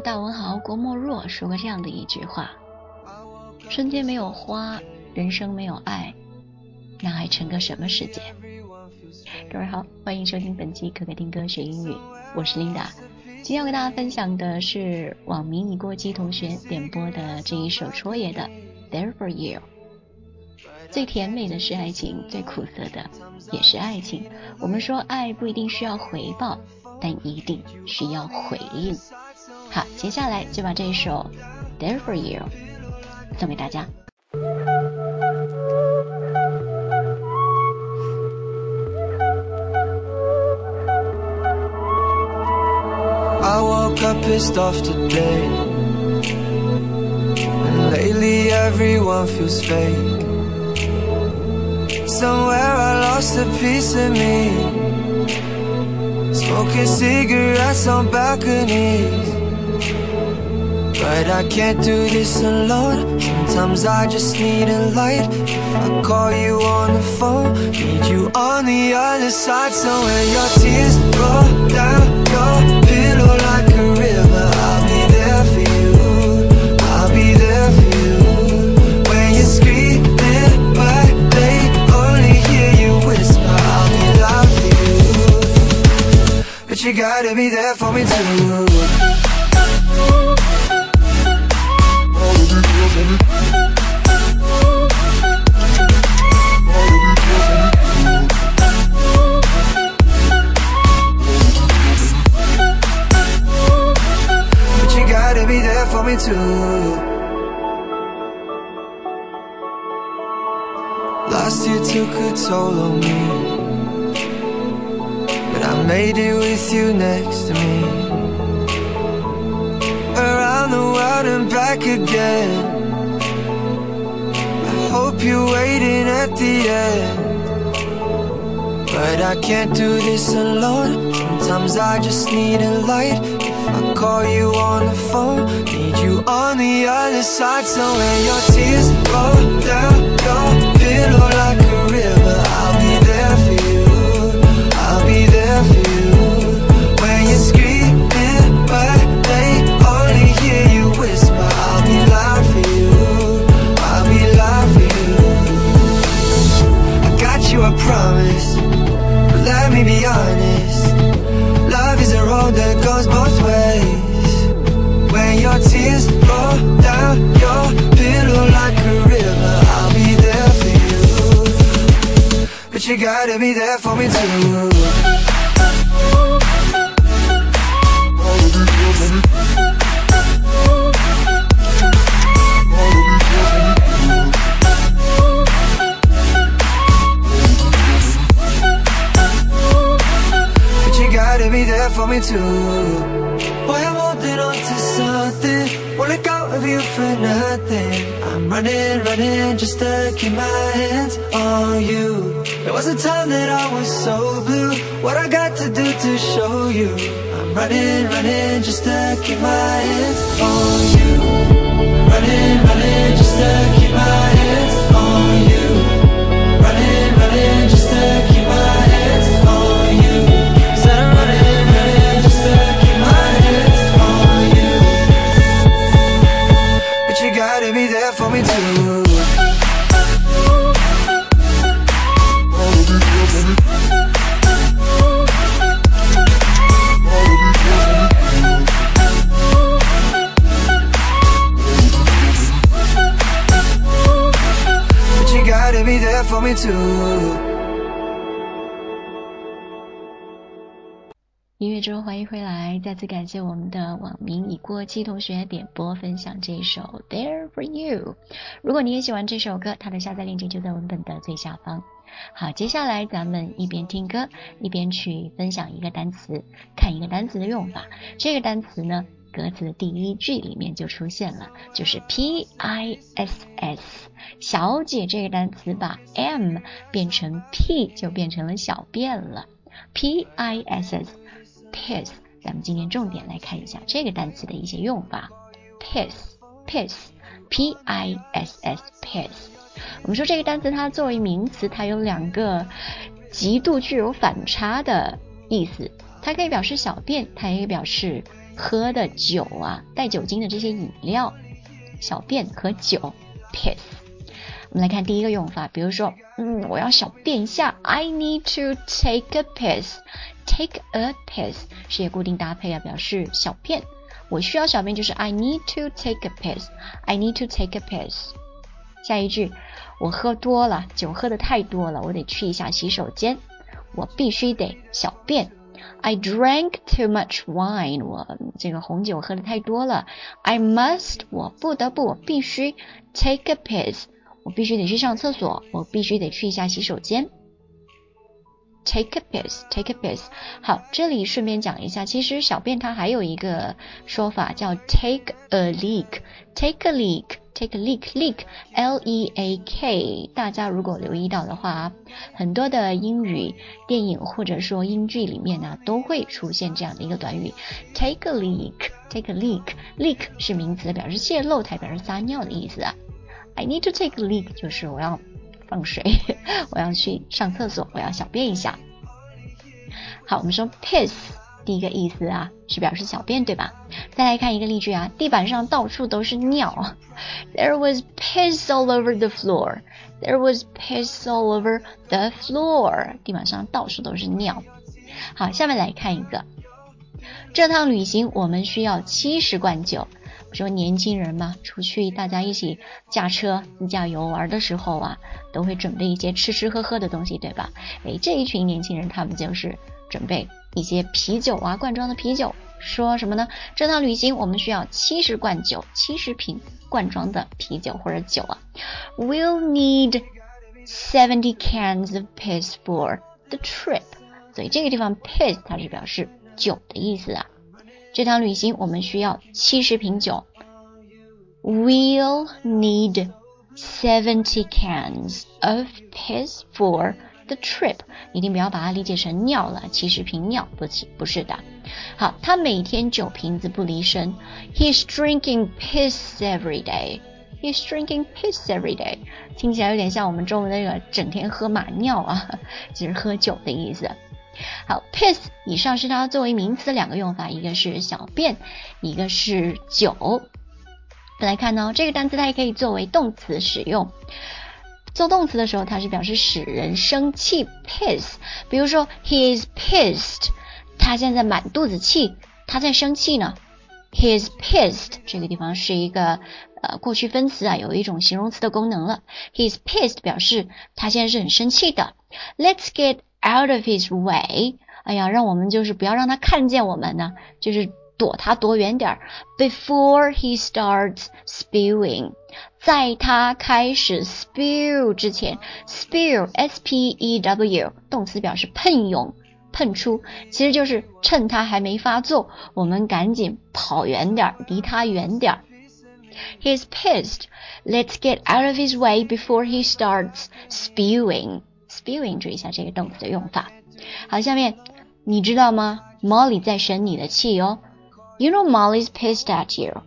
大文豪郭沫若说过这样的一句话：春天没有花，人生没有爱，那还成个什么世界？各位好，欢迎收听本期可可听歌学英语，我是 Linda。 今天要跟大家分享的是网民一过基同学点播的这一首戳爷的 There for You。 最甜美的是爱情，最苦涩的也是爱情。我们说爱不一定需要回报，但一定需要回应。好，接下来就把这一首 There for You 送给大家。 I woke up pissed off today, and lately everyone feels fake. Somewhere I lost a piece of me, smoking cigarettes on balconies. But I can't do this alone, sometimes I just need a light. If I call you on the phone, need you on the other side. So when your tears roll down your pillow like a river, I'll be there for you, I'll be there for you. When you're screaming but they only hear you whisper, I'll be loud for you. But you gotta be there for me too. For me too. Last year took a toll on me, but I made it with you next to me. Around the world and back again. I hope you're waiting at the end, but I can't do this alone. Sometimes I just need a light. I call you on the phone, need you on the other side. So when your tears roll down your pillow like a river, I'll be there for you, I'll be there for you. When you're screaming but they only hear you whisper, I'll be loud for you, I'll be loud for you. I got you, I promise, but let me be honest. Love is a road that goes both ways. When your tears roll down your pillow like a river, I'll be there for you. But you gotta be there for me too. Be there for me too. Boy, I'm holding on to something, won't let go of you for nothing. I'm running just to keep my hands on you. There was a time that I was so blue, what I got to do to show you. I'm running just to keep my hands on you. Running just to keep my hands on you. Running just to keep my hands on you. You gotta be there for me too. But you gotta be there for me too. 音乐之后欢迎回来，再次感谢我们的网民已过期同学点播分享这一首 There for You。 如果你也喜欢这首歌，它的下载链接就在文本的最下方。好，接下来咱们一边听歌一边去分享一个单词，看一个单词的用法。这个单词呢，歌词的第一句里面就出现了，就是 PISS。 小姐这个单词把 M 变成 P 就变成了小便了， PISS piss。 咱们今天重点来看一下这个单词的一些用法。 piss P-I-S-S piss。 我们说这个单词它作为名词，它有两个极度具有反差的意思，它可以表示小便，它也可以表示喝的酒啊，带酒精的这些饮料，小便和酒 piss。 我们来看第一个用法，比如说我要小便一下， I need to take a piss。 take a piss 是一个固定搭配啊，表示小便，我需要小便就是 I need to take a piss。 I need to take a piss。 下一句，我喝多了，酒喝的太多了，我得去一下洗手间，我必须得小便。I drank too much wine， 我这个红酒喝的太多了。I must， 我不得不，我必须 take a piss， 我必须得去上厕所，我必须得去一下洗手间。Take a piss， take a piss。 好，这里顺便讲一下，其实小便它还有一个说法叫 take a leak。 take a leak， take a leak， leak L-E-A-K。 大家如果留意到的话，很多的英语电影或者说英剧里面呢，都会出现这样的一个短语 take a leak， take a leak。 leak 是名词，表示泄漏，它表示撒尿的意思啊。 I need to take a leak 就是我要放水，我要去上厕所，我要小便一下。好，我们说 piss 第一个意思啊是表示小便，对吧？再来看一个例句啊，地板上到处都是尿。 There was piss all over the floor。 There was piss all over the floor。 地板上到处都是尿。好，下面来看一个，这趟旅行我们需要70罐酒。说年轻人嘛，出去大家一起驾车自驾游玩的时候啊，都会准备一些吃吃喝喝的东西，对吧？这一群年轻人他们就是准备一些啤酒啊，罐装的啤酒。说什么呢？这趟旅行我们需要70罐酒，70瓶罐装的啤酒或者酒啊。We'll need 70 cans of piss for the trip。 所以这个地方 piss 它是表示酒的意思啊。这趟旅行我们需要70瓶酒。 We'll need 70 cans of piss for the trip。 一定不要把它理解成尿了，70瓶尿，不是的。好，他每天9瓶子不离身。 He's drinking piss every day。 He's drinking piss every day， 听起来有点像我们中文的那个整天喝马尿啊，就是喝酒的意思。好 piss 以上是它作为名词两个用法，一个是小便，一个是酒。来看呢，这个单词它也可以作为动词使用。做动词的时候，它是表示使人生气 piss。 比如说 he is pissed， 他现在满肚子气，他在生气呢。He is pissed 这个地方是一个过去分词啊，有一种形容词的功能了。He is pissed 表示他现在是很生气的。 Let's get out of his way， 哎呀，让我们就是不要让他看见我们呢，就是躲他躲远点。 Before he starts spewing， 在他开始 spew 之前。 spew S-P-E-W 动词表示喷涌喷出，其实就是趁他还没发作，我们赶紧跑远点，离他远点。 He's pissed. Let's get out of his way before he starts spewing。 spewing 注意一下这个动词的用法。好，下面你知道吗？ Molly 在生你的气哦。 You know Molly's pissed at you。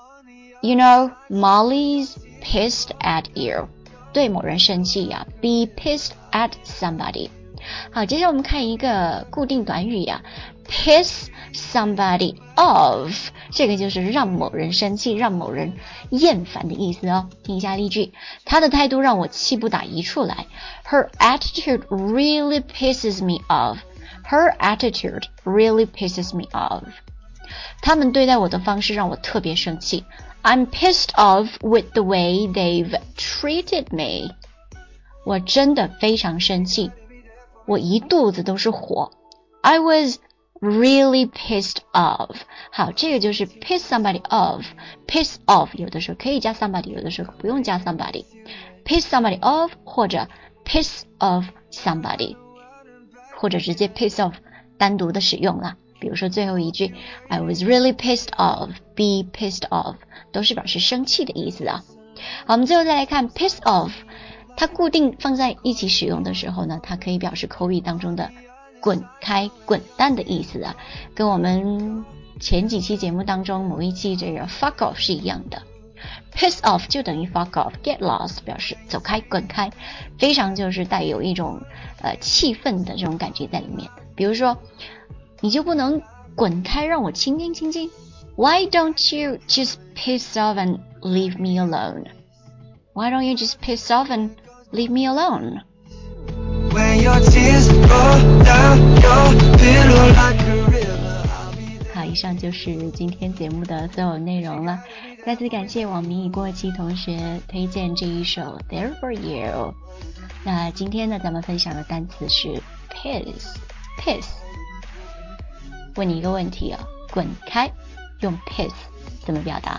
You know Molly's pissed at you。 对某人生气呀，be pissed at somebody。 好，接下来我们看一个固定短语呀，piss somebody off， 这个就是让某人生气，让某人厌烦的意思哦。听一下例句，他的态度让我气不打一处来。 Her attitude really pisses me off。 Her attitude really pisses me off。 他们对待我的方式让我特别生气。 I'm pissed off with the way they've treated me。 我真的非常生气，我一肚子都是火。 I was really pissed off。 好，这个就是 piss somebody off。 piss off 有的时候可以加 somebody， 有的时候不用加 somebody。 piss somebody off 或者 piss off somebody， 或者直接 piss off 单独的使用啦。比如说最后一句 I was really pissed off， be pissed off 都是表示生气的意思啊。好，我们最后再来看 piss off， 它固定放在一起使用的时候呢，它可以表示口语当中的滚开滚蛋的意思啊，跟我们前几期节目当中某一期这个 fuck off 是一样的。piss off 就等于 fuck off， get lost 表示走开滚开，非常就是带有一种气愤的这种感觉在里面。比如说你就不能滚开，让我亲近亲近。Why don't you just piss off and leave me alone? Why don't you just piss off and leave me alone? When your tears roll down your pillow like a river, I'll be there. 好，以上就是今天节目的所有内容了。再次感谢网名已过期同学推荐这一首 There For You。那今天呢，咱们分享的单词是 piss。问你一个问题啊，滚开用 piss 怎么表达？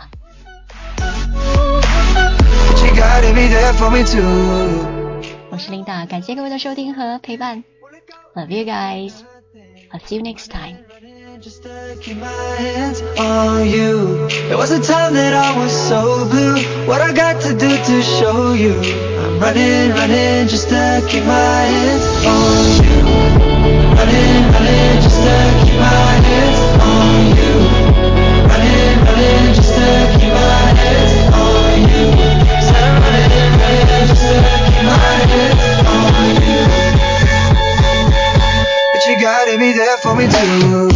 But you gotta be there for me too. 我是琳达，感谢各位的收听和陪伴。Love you guys. I'll see you next time. Just to keep my hands on you. There was a time that I was so blue. What I got to do to show you? I'm running just to keep my hands on you. Running just to keep my hands on you. Running just to keep my hands on you. So I'm running just to keep my hands on you. But you gotta be there for me too.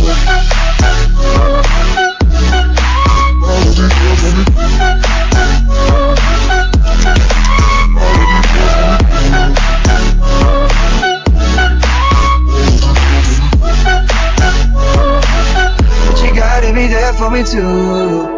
But you gotta be there for me too.